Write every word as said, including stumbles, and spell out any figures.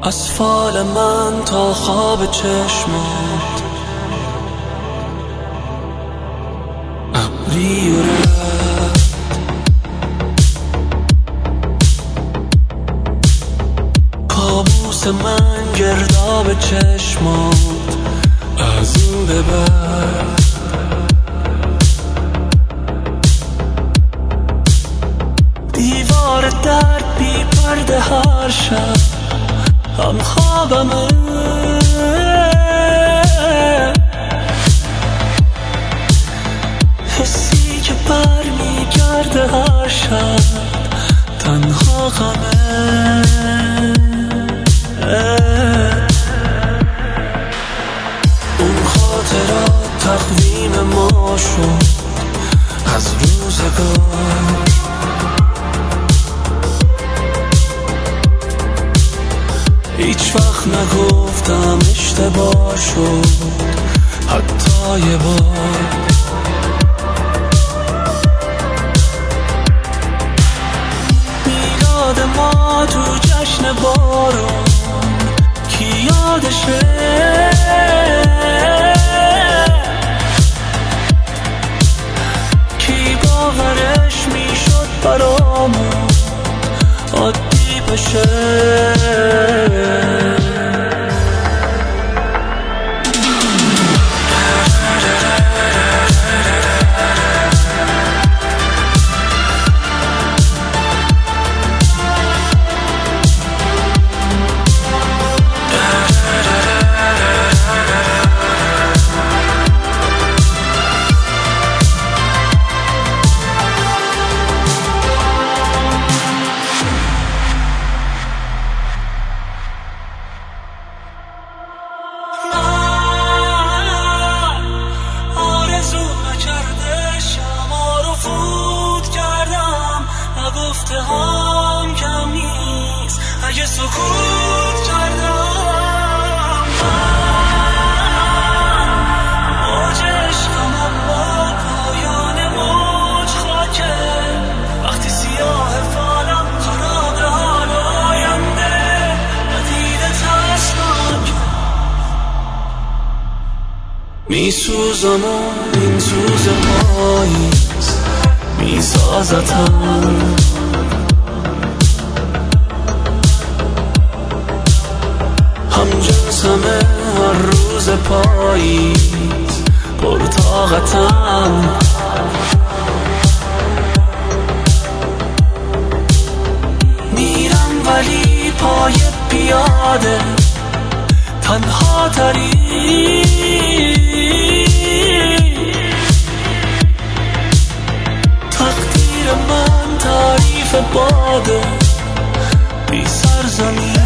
از فال من تا خواب چشمات ابری و رد کابوس من گرداب چشمات از این به بعد دیوار درد بی پرده هر شب هم خوابمه حسی که بر میگرده هر شب تنها غمه اون خاطرات تقویم ما شد از روزگار هیچ وقت نگفتم اشتباه شد حتی یه بار میلاد ما تو جشن بارون کی یادشه کی باورش میشد برامون عادی بشه گفته هم کم نیست اگه سکوت کردم موج عشقم اما پایان موج خاکه وقتی سیاه فالم خراب حال آینده ندید ترسناک میسوزم و این سوز پاییز میسازتم هم جنسمه هر روز پاییز پرطاقتم میرم ولی پای پیاده تنها تری تقدیر من تعریف باده بی سرزمین